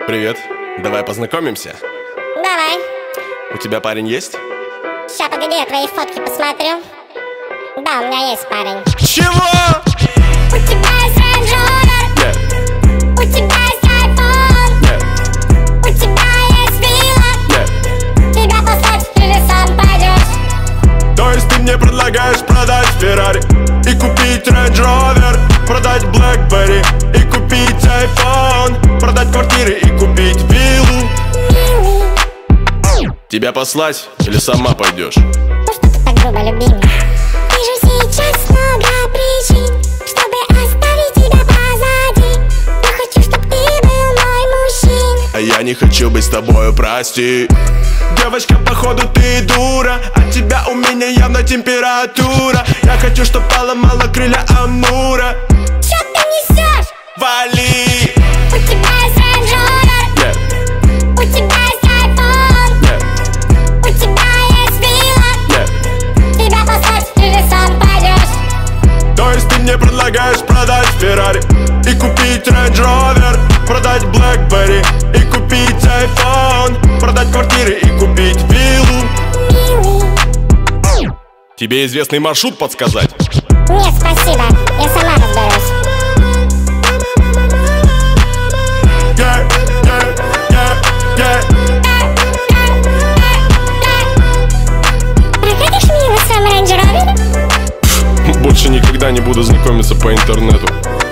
Привет, давай познакомимся. Давай. У тебя парень есть? Ща, погоди, я твои фотки посмотрю. Да, у меня есть парень. Чего? У тебя есть Range Rover? Нет, У тебя есть iPhone? нет, У тебя есть вилла? нет. Тебя послать или сам пойдешь? То есть ты мне предлагаешь продать Ferrari и купить Range Rover, продать BlackBerry и купить iPhone, продать квартиры и купить виллу? Тебя послать или сама пойдешь? Ну что ты так грубо, любимый? Вижу сейчас много причин, чтобы оставить тебя позади. Я хочу, чтоб ты был мой мужчина. А я не хочу быть с тобою, прости. Девочка, походу ты дура, от тебя у меня явно температура. Я хочу, чтоб поломала крылья Амура. Чё ты несешь? Вали! У тебя есть Range Rover? Нет, У тебя есть iPhone? нет, У тебя есть вилла? нет. Тебя послать или сам пойдешь? То есть ты мне предлагаешь продать Ferrari и купить Range Rover, продать BlackBerry и купить iPhone, продать квартиры и купить виллу? Милый. Тебе известный маршрут подсказать? Нет, спасибо, я сама разберусь. Yeah, yeah, yeah, yeah. Прокатишь меня на своем Range Rover? Больше никогда не буду знакомиться по интернету.